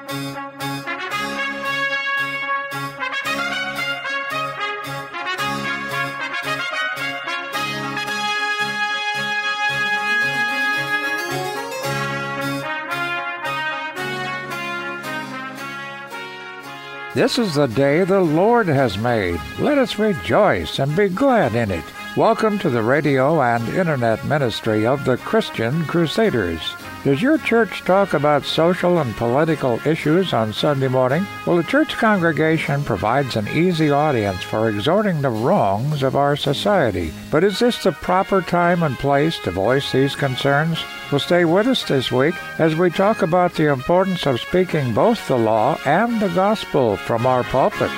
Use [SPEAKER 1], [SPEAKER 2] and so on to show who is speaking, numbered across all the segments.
[SPEAKER 1] This is the day the Lord has made. Let us rejoice and be glad in it. Welcome to the radio and internet ministry of the Christian Crusaders. Does your church talk about social and political issues on Sunday morning? Well, the church congregation provides an easy audience for exhorting the wrongs of our society. But is this the proper time and place to voice these concerns? Well, stay with us this week as we talk about the importance of speaking both the law and the gospel from our pulpit.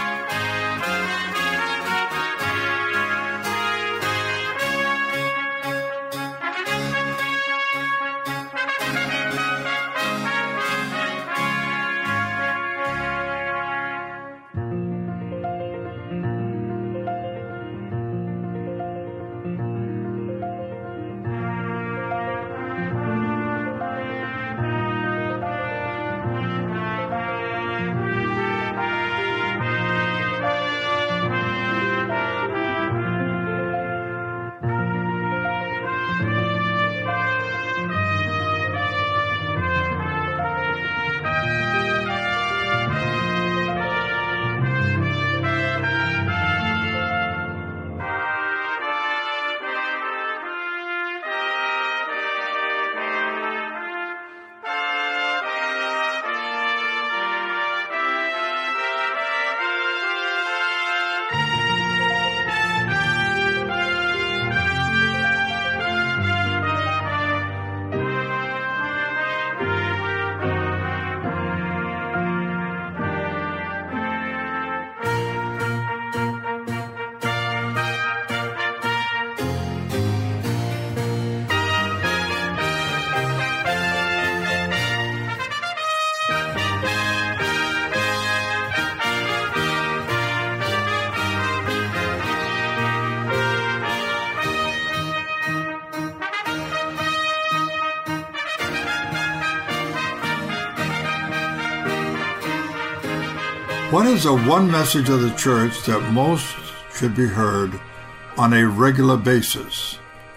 [SPEAKER 2] What is the one message of the church that most should be heard on a regular basis?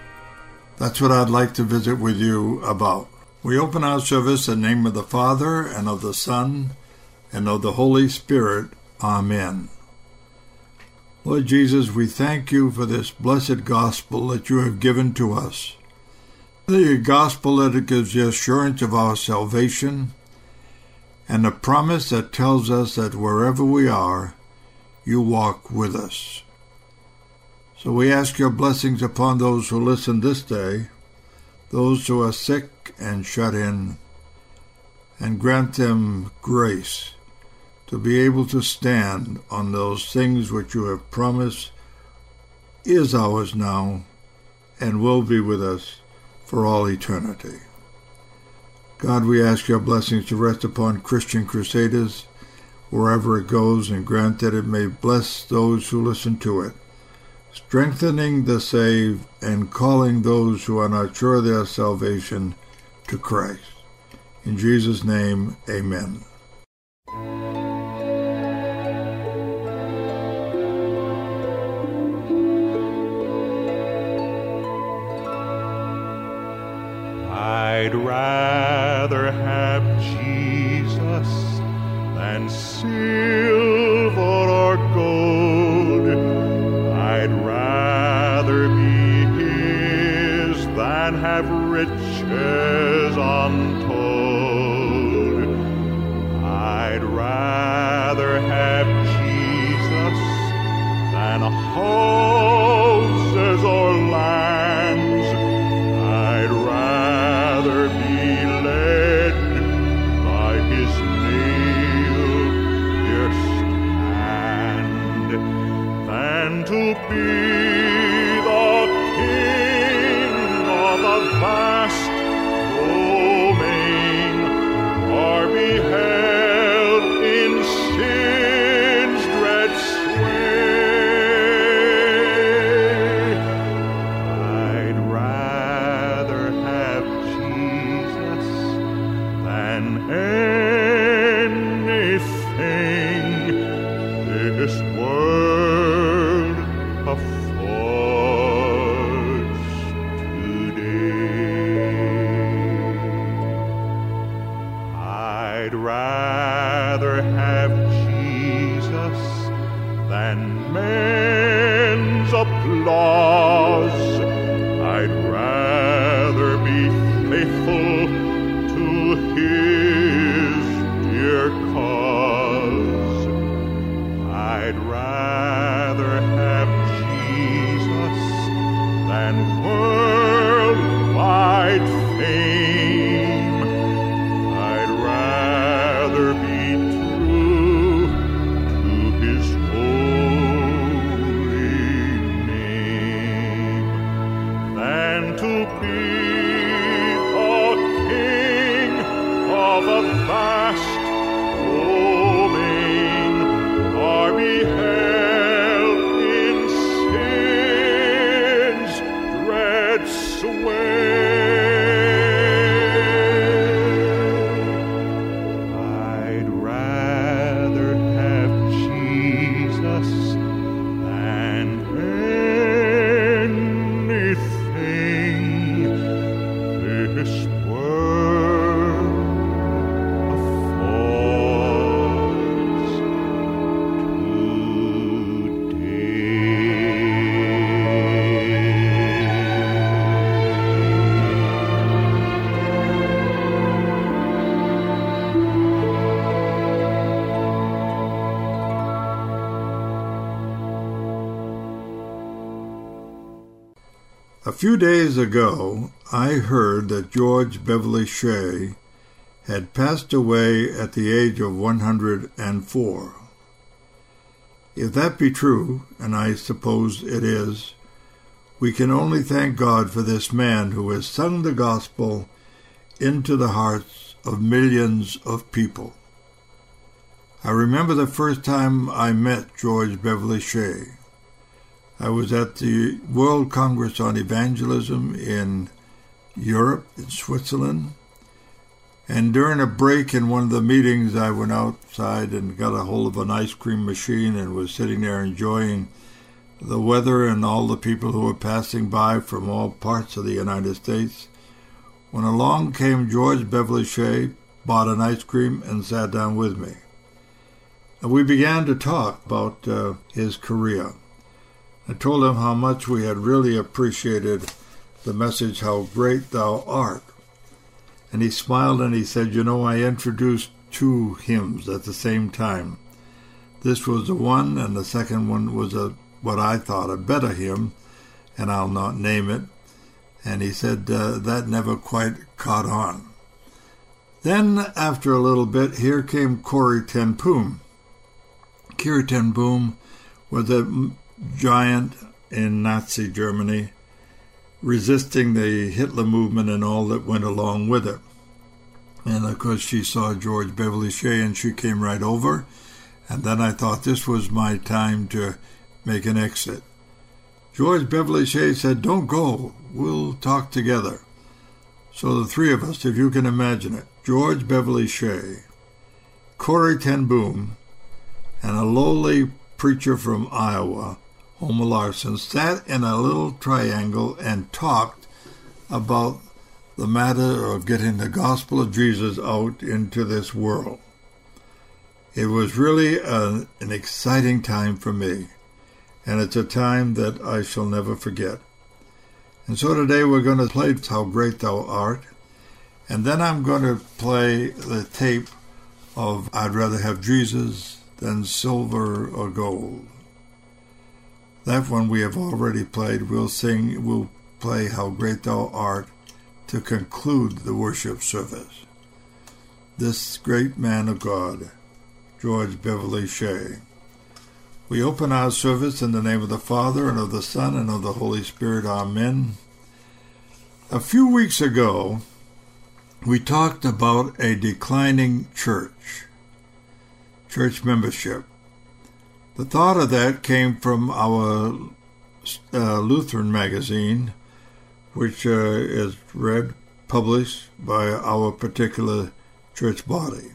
[SPEAKER 2] That's what I'd like to visit with you about. We open our service in the name of the Father, and of the Son, and of the Holy Spirit. Amen. Lord Jesus, we thank you for this blessed gospel that you have given to us. The gospel that gives the assurance of our salvation, and the promise that tells us that wherever we are, you walk with us. So we ask your blessings upon those who listen this day, those who are sick and shut in, and grant them grace to be able to stand on those things which you have promised is ours now and will be with us for all eternity. God, we ask your blessings to rest upon Christian Crusaders wherever it goes, and grant that it may bless those who listen to it, strengthening the saved and calling those who are not sure of their salvation to Christ. In Jesus' name, amen.
[SPEAKER 3] I'd rather have Jesus than silver or gold. I'd rather be his than have riches untold. I'd rather have Jesus than houses or lands. I'd rather be led by his nail-pierced hand than to be the king of a vast domain, or be held in sin's dread sway. I'd rather have Jesus than I'd rather have Jesus than men's applause. I'd rather be faithful to his dear cause. I'd rather have Jesus than worldwide fame. I'd rather be true to his holy name than to be a king of a vast domain, or be held in sin's dread sway. I'd rather have Jesus than anything this world affords
[SPEAKER 2] A few days ago, I heard that George Beverly Shea had passed away at the age of 104. If that be true, and I suppose it is, we can only thank God for this man who has sung the gospel into the hearts of millions of people. I remember the first time I met George Beverly Shea. I was at the World Congress on Evangelism in Europe, in Switzerland, and during a break in one of the meetings, I went outside and got a hold of an ice cream machine and was sitting there enjoying the weather and all the people who were passing by from all parts of the United States, when along came George Beverly Shea, bought an ice cream, and sat down with me. And we began to talk about his career. I told him how much we had really appreciated the message, How Great Thou Art. And he smiled and he said, you know, I introduced two hymns at the same time. This was the one, and the second one was what I thought a better hymn, and I'll not name it. And he said that never quite caught on. Then, after a little bit, here came Corrie ten Boom. Corrie ten Boom was a giant in Nazi Germany, resisting the Hitler movement and all that went along with it. And of course she saw George Beverly Shea and she came right over. And then I thought this was my time to make an exit. George Beverly Shea said, don't go, we'll talk together. So the three of us, if you can imagine it, George Beverly Shea, Corrie ten Boom, and a lowly preacher from Iowa, Homer Larson, sat in a little triangle and talked about the matter of getting the gospel of Jesus out into this world. It was really an exciting time for me, and it's a time that I shall never forget. And so today we're going to play How Great Thou Art, and then I'm going to play the tape of I'd Rather Have Jesus Than Silver or Gold. That one we have already played. We'll play How Great Thou Art to conclude the worship service. This great man of God, George Beverly Shea. We open our service in the name of the Father, and of the Son, and of the Holy Spirit. Amen. A few weeks ago, we talked about a declining church membership. The thought of that came from our Lutheran magazine, which is published by our particular church body.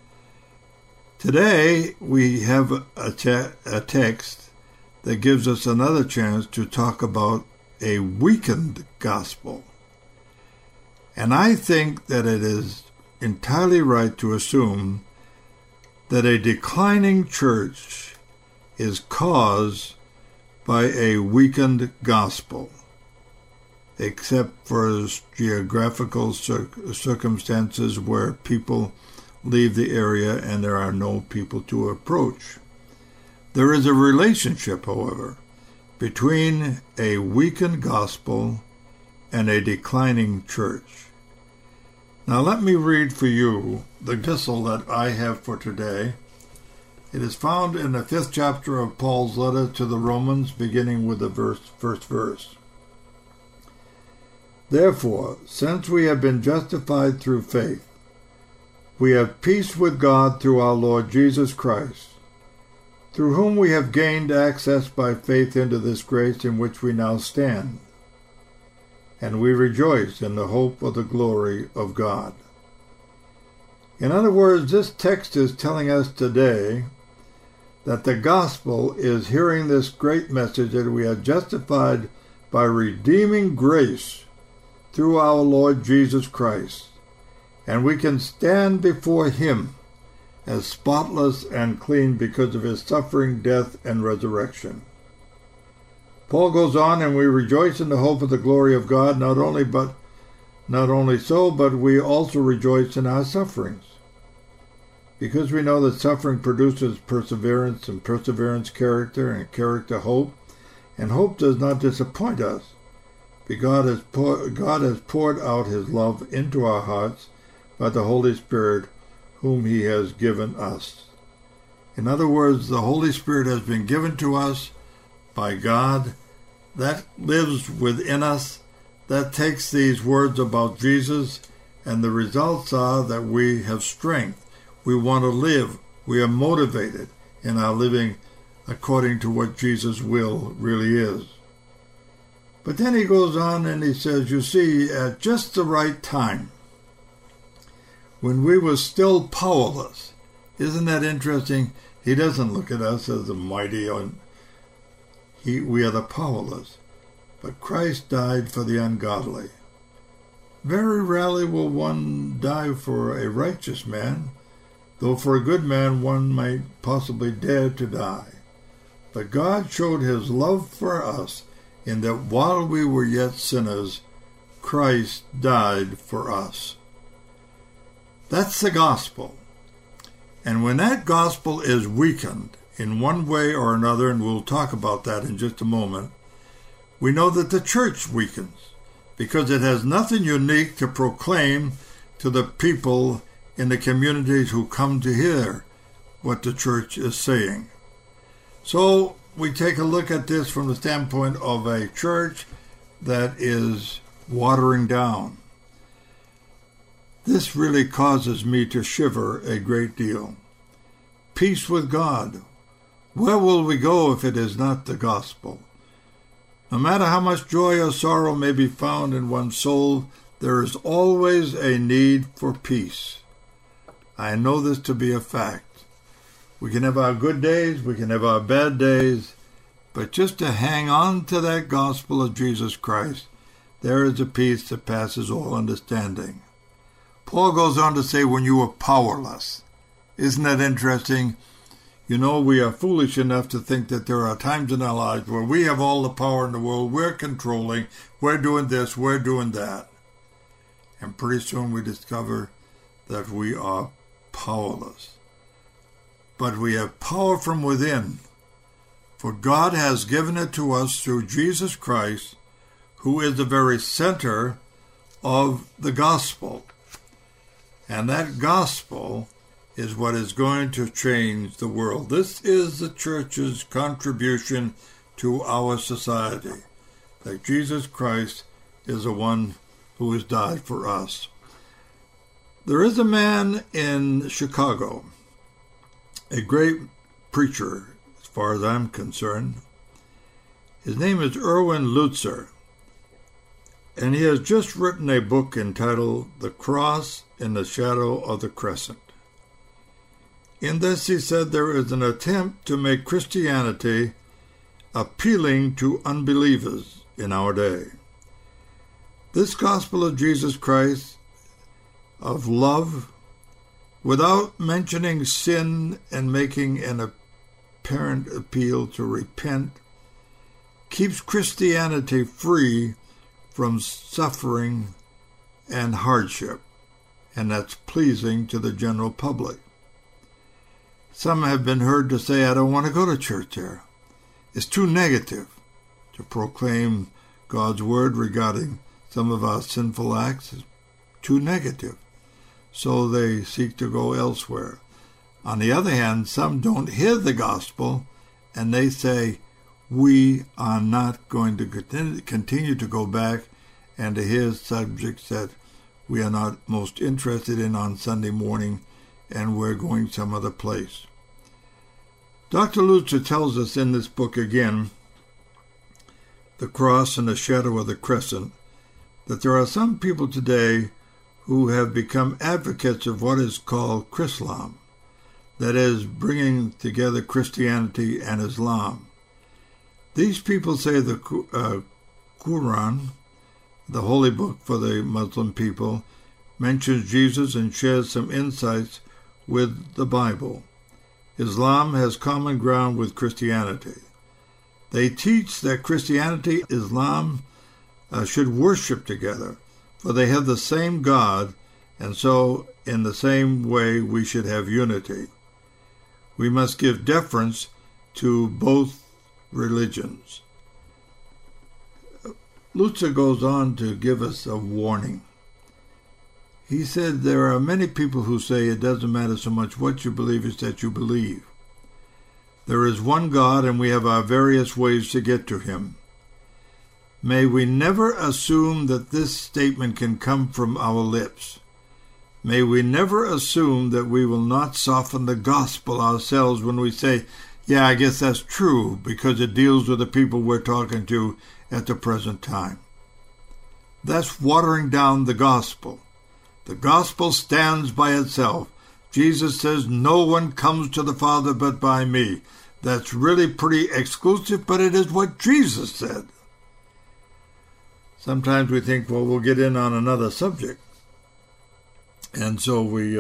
[SPEAKER 2] Today, we have a text that gives us another chance to talk about a weakened gospel. And I think that it is entirely right to assume that a declining church is caused by a weakened gospel, except for geographical circumstances where people leave the area and there are no people to approach. There is a relationship, however, between a weakened gospel and a declining church. Now let me read for you the epistle that I have for today. It is found in the 5th chapter of Paul's letter to the Romans, beginning with the first verse. Therefore, since we have been justified through faith, we have peace with God through our Lord Jesus Christ, through whom we have gained access by faith into this grace in which we now stand. And we rejoice in the hope of the glory of God. In other words, this text is telling us today that the gospel is hearing this great message that we are justified by redeeming grace through our Lord Jesus Christ, and we can stand before him as spotless and clean because of his suffering, death, and resurrection. Paul goes on, and we rejoice in the hope of the glory of God, not only so, but we also rejoice in our sufferings, because we know that suffering produces perseverance, and perseverance character, and character hope, and hope does not disappoint us, because God has poured out his love into our hearts by the Holy Spirit, whom he has given us. In other words, the Holy Spirit has been given to us by God, that lives within us, that takes these words about Jesus, and the results are that we have strength. We want to live. We are motivated in our living according to what Jesus' will really is. But then he goes on and he says, you see, at just the right time, when we were still powerless. Isn't that interesting? He doesn't look at us as the mighty, we are the powerless. But Christ died for the ungodly. Very rarely will one die for a righteous man, though for a good man one might possibly dare to die. But God showed his love for us in that while we were yet sinners, Christ died for us. That's the gospel. And when that gospel is weakened in one way or another, and we'll talk about that in just a moment, we know that the church weakens because it has nothing unique to proclaim to the people in the communities who come to hear what the church is saying. So we take a look at this from the standpoint of a church that is watering down. This really causes me to shiver a great deal. Peace with God. Where will we go if it is not the gospel? No matter how much joy or sorrow may be found in one's soul, there is always a need for peace. I know this to be a fact. We can have our good days, we can have our bad days, but just to hang on to that gospel of Jesus Christ, there is a peace that passes all understanding. Paul goes on to say, when you were powerless. Isn't that interesting? You know, we are foolish enough to think that there are times in our lives where we have all the power in the world, we're controlling, we're doing this, we're doing that. And pretty soon we discover that we are powerless. But we have power from within, for God has given it to us through Jesus Christ, who is the very center of the gospel. And that gospel is what is going to change the world. This is the church's contribution to our society, that Jesus Christ is the one who has died for us. There is a man in Chicago, a great preacher, as far as I'm concerned. His name is Erwin Lutzer, and he has just written a book entitled The Cross in the Shadow of the Crescent. In this, he said, there is an attempt to make Christianity appealing to unbelievers in our day. This gospel of Jesus Christ, of love, without mentioning sin and making an apparent appeal to repent, keeps Christianity free from suffering and hardship, and that's pleasing to the general public. Some have been heard to say, I don't want to go to church there. It's too negative to proclaim God's word regarding some of our sinful acts. It's too negative. So they seek to go elsewhere. On the other hand, some don't hear the gospel, and they say, we are not going to continue to go back and to hear subjects that we are not most interested in on Sunday morning, and we're going some other place. Dr. Lutzer tells us in this book again, The Cross and the Shadow of the Crescent, that there are some people today who have become advocates of what is called Chrislam, that is, bringing together Christianity and Islam. These people say the Quran, the holy book for the Muslim people, mentions Jesus and shares some insights with the Bible. Islam has common ground with Christianity. They teach that Christianity and Islam should worship together, for they have the same God, and so in the same way we should have unity. We must give deference to both religions. Lutzer goes on to give us a warning. He said there are many people who say it doesn't matter so much what you believe, it's that you believe. There is one God, and we have our various ways to get to him. May we never assume that this statement can come from our lips. May we never assume that we will not soften the gospel ourselves when we say, yeah, I guess that's true, because it deals with the people we're talking to at the present time. That's watering down the gospel. The gospel stands by itself. Jesus says, no one comes to the Father but by me. That's really pretty exclusive, but it is what Jesus said. Sometimes we think, well, we'll get in on another subject. And so we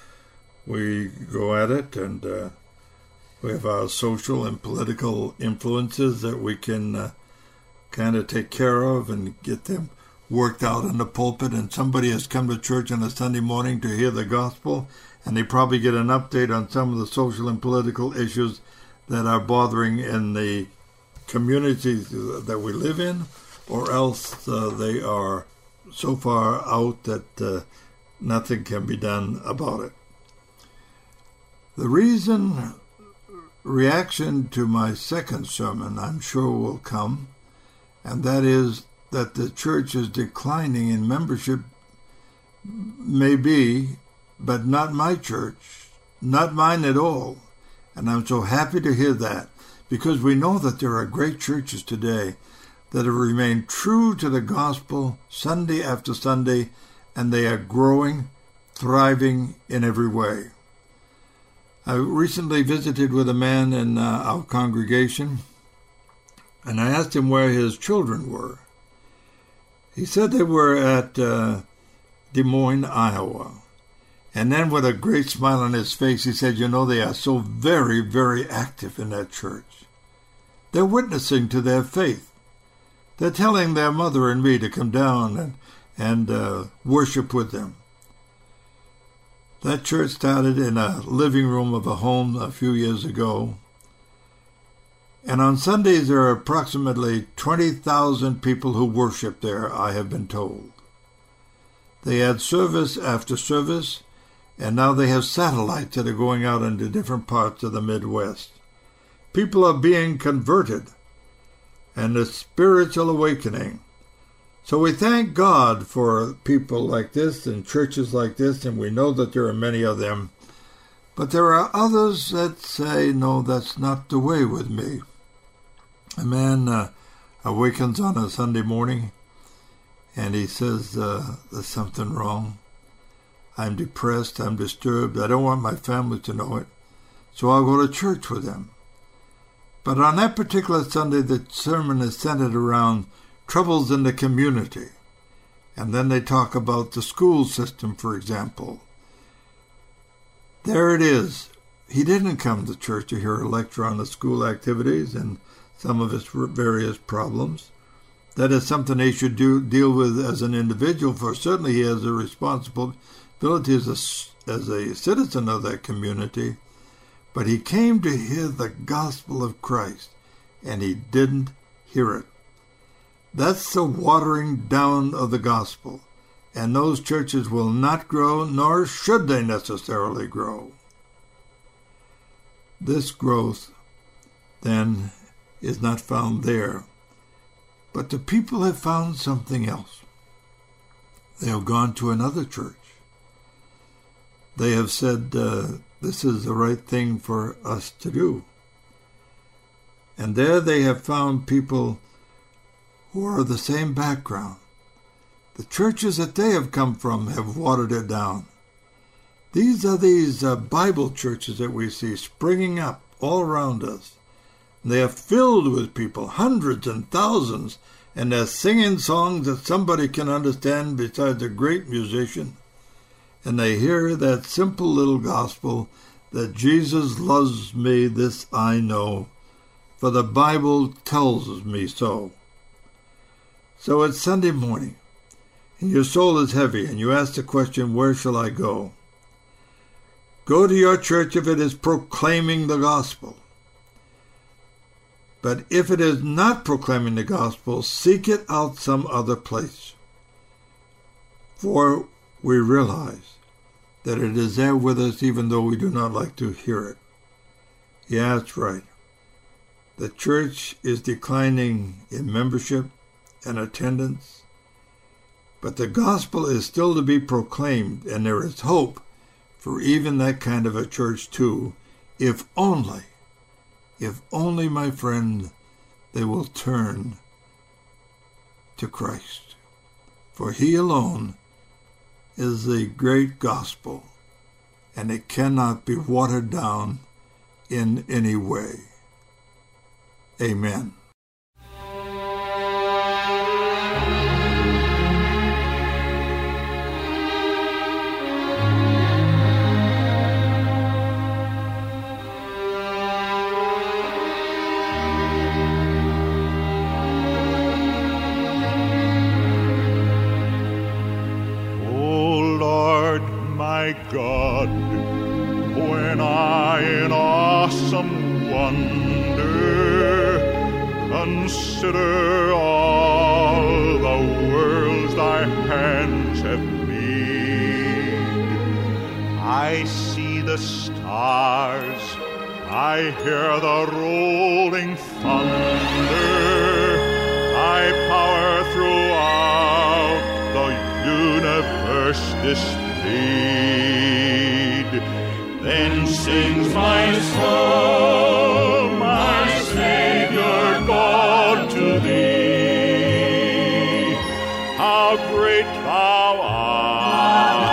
[SPEAKER 2] go at it, and we have our social and political influences that we can kind of take care of and get them worked out in the pulpit. And somebody has come to church on a Sunday morning to hear the gospel, and they probably get an update on some of the social and political issues that are bothering in the communities that we live in, or else they are so far out that nothing can be done about it. The reaction to my second sermon, I'm sure, will come, and that is that the church is declining in membership. Maybe, but not my church, not mine at all. And I'm so happy to hear that, because we know that there are great churches today that have remained true to the gospel Sunday after Sunday, and they are growing, thriving in every way. I recently visited with a man in our congregation, and I asked him where his children were. He said they were at Des Moines, Iowa. And then with a great smile on his face, he said, you know, they are so very, very active in that church. They're witnessing to their faith. They're telling their mother and me to come down and worship with them. That church started in a living room of a home a few years ago. And on Sundays, there are approximately 20,000 people who worship there, I have been told. They had service after service, and now they have satellites that are going out into different parts of the Midwest. People are being converted, and a spiritual awakening. So we thank God for people like this and churches like this, and we know that there are many of them. But there are others that say, no, that's not the way with me. A man awakens on a Sunday morning, and he says, there's something wrong. I'm depressed, I'm disturbed, I don't want my family to know it, so I'll go to church with them. But on that particular Sunday, the sermon is centered around troubles in the community. And then they talk about the school system, for example. There it is. He didn't come to church to hear a lecture on the school activities and some of its various problems. That is something he should deal with as an individual, for certainly he has a responsibility as a citizen of that community. But he came to hear the gospel of Christ, and he didn't hear it. That's the watering down of the gospel, and those churches will not grow, nor should they necessarily grow. This growth, then, is not found there. But the people have found something else. They have gone to another church. They have said, this is the right thing for us to do. And there they have found people who are of the same background. The churches that they have come from have watered it down. These are Bible churches that we see springing up all around us. They are filled with people, hundreds and thousands, and they're singing songs that somebody can understand besides a great musician. And they hear that simple little gospel that Jesus loves me, this I know, for the Bible tells me so. So it's Sunday morning, and your soul is heavy, and you ask the question, where shall I go? Go to your church if it is proclaiming the gospel. But if it is not proclaiming the gospel, seek it out some other place. For we realize that it is there with us even though we do not like to hear it. Yeah, that's right. The church is declining in membership and attendance, but the gospel is still to be proclaimed, and there is hope for even that kind of a church too, if only, my friend, they will turn to Christ. For he alone is the great gospel, and it cannot be watered down in any way. Amen.
[SPEAKER 3] God, when I in awesome wonder consider all the worlds thy hands have made, I see the stars, I hear the rolling thunder, thy power throughout the universe displayed. Then sings my soul, my Savior God, to thee. How great thou art!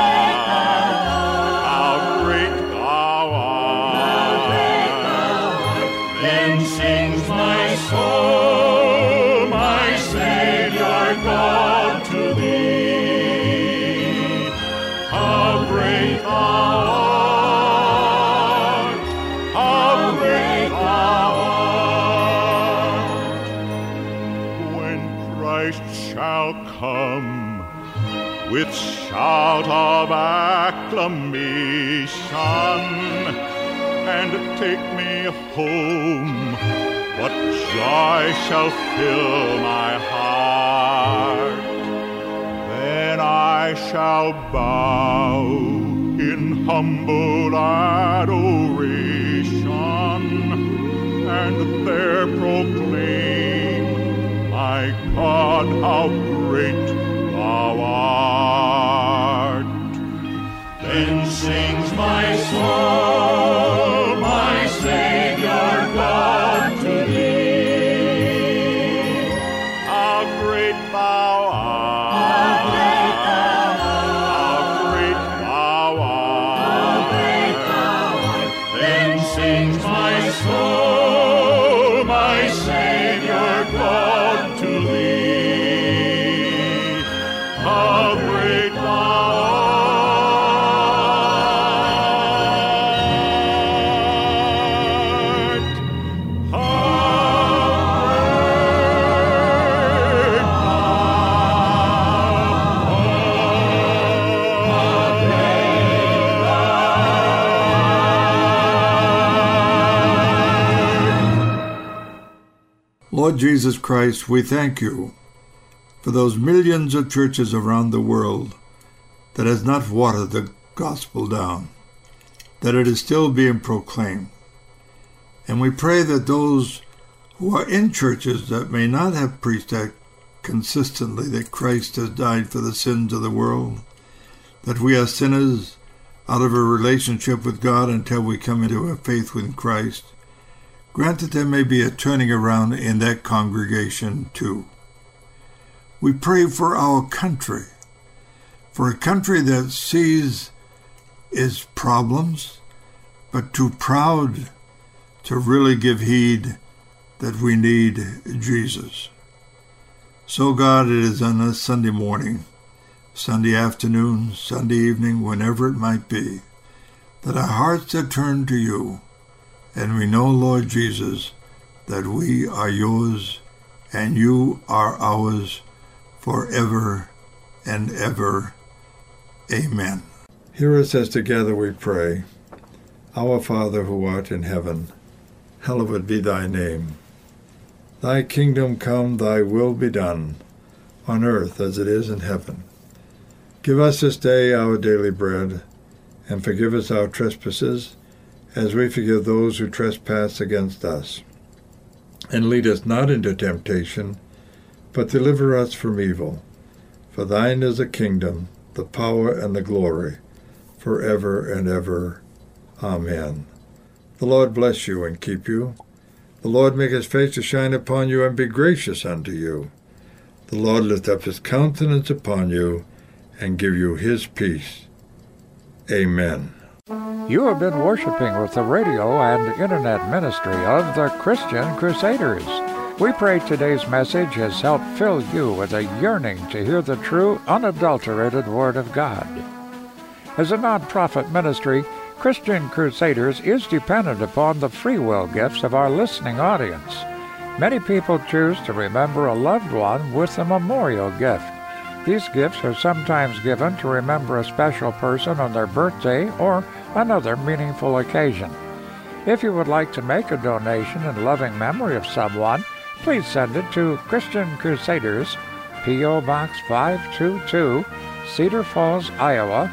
[SPEAKER 3] How great thou art! Then sings my soul, my Savior God, to thee. How great thou art! How great thou art! When Christ shall come with shout of acclamation and take me home, what joy shall fill my heart! Then I shall bow in humble adoration and there proclaim, my God, how great thou art. Then sings my soul, my Savior God, to thee. How great thou art! How great thou art! Then sings my soul, my Savior God, to thee. How great thou art!
[SPEAKER 2] Lord Jesus Christ, we thank you for those millions of churches around the world that has not watered the gospel down, that it is still being proclaimed. And we pray that those who are in churches that may not have preached that consistently, that Christ has died for the sins of the world, that we are sinners out of a relationship with God until we come into a faith with Christ, grant that there may be a turning around in that congregation too. We pray for our country, for a country that sees its problems, but too proud to really give heed that we need Jesus. So God, it is on a Sunday morning, Sunday afternoon, Sunday evening, whenever it might be, that our hearts are turned to you, and we know, Lord Jesus, that we are yours and you are ours forever and ever. Amen. Hear us as together we pray. Our Father who art in heaven, hallowed be thy name. Thy kingdom come, thy will be done, on earth as it is in heaven. Give us this day our daily bread, and forgive us our trespasses, as we forgive those who trespass against us. And lead us not into temptation, but deliver us from evil. For thine is the kingdom, the power, and the glory, forever and ever. Amen. The Lord bless you and keep you. The Lord make his face to shine upon you and be gracious unto you. The Lord lift up his countenance upon you and give you his peace. Amen.
[SPEAKER 1] You have been worshiping with the radio and internet ministry of the Christian Crusaders. We pray today's message has helped fill you with a yearning to hear the true, unadulterated Word of God. As a non-profit ministry, Christian Crusaders is dependent upon the free will gifts of our listening audience. Many people choose to remember a loved one with a memorial gift. These gifts are sometimes given to remember a special person on their birthday or another meaningful occasion. If you would like to make a donation in loving memory of someone, please send it to Christian Crusaders, P.O. Box 522, Cedar Falls, Iowa,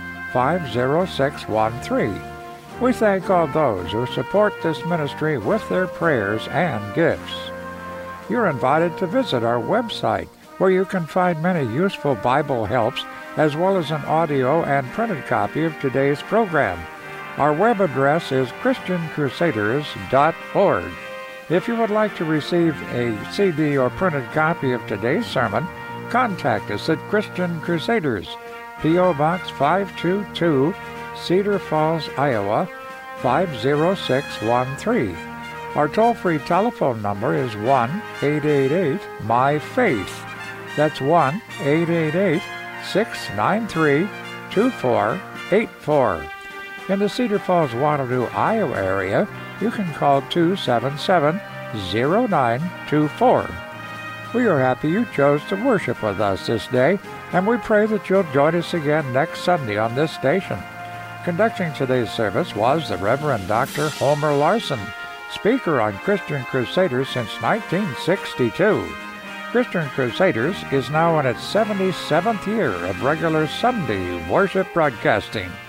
[SPEAKER 1] 50613. We thank all those who support this ministry with their prayers and gifts. You're invited to visit our website, where you can find many useful Bible helps, as well as an audio and printed copy of today's program. Our web address is christiancrusaders.org. If you would like to receive a CD or printed copy of today's sermon, contact us at Christian Crusaders, P.O. Box 522, Cedar Falls, Iowa, 50613. Our toll-free telephone number is 1-888-MY-FAITH. That's 1-888-693-2484. In the Cedar Falls, Wanadoo, Iowa area, you can call 277-0924. We are happy you chose to worship with us this day, and we pray that you'll join us again next Sunday on this station. Conducting today's service was the Reverend Dr. Homer Larson, speaker on Christian Crusaders since 1962. Christian Crusaders is now in its 77th year of regular Sunday worship broadcasting.